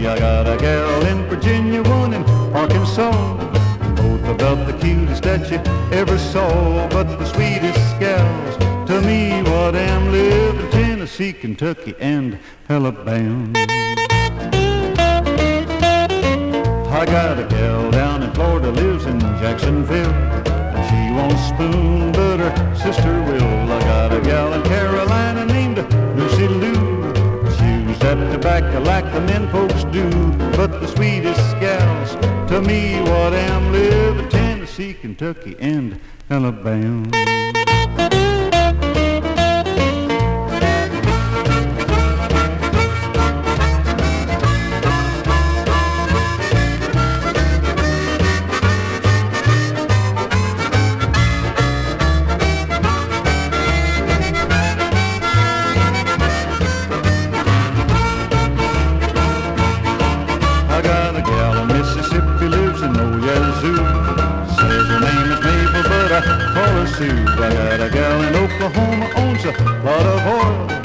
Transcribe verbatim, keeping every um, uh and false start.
I got a gal in Virginia, one in Arkansas. Both about the cutest that you ever saw, but the sweetest gals to me what am live in Tennessee, Kentucky, and Alabama. I got a gal down in Florida, lives in Jacksonville. She won't spoon, but her sister will. I got a gal in Carolina named Lucy Lou. Chews that tobacco like the men folks do, but the sweetest gals to me what am live in Tennessee, Kentucky, and Alabama. I got a gal in Mississippi, lives in Old Yazoo. Says her name is Mabel, but I call her Sue. I got a gal in Oklahoma, owns a lot of oil.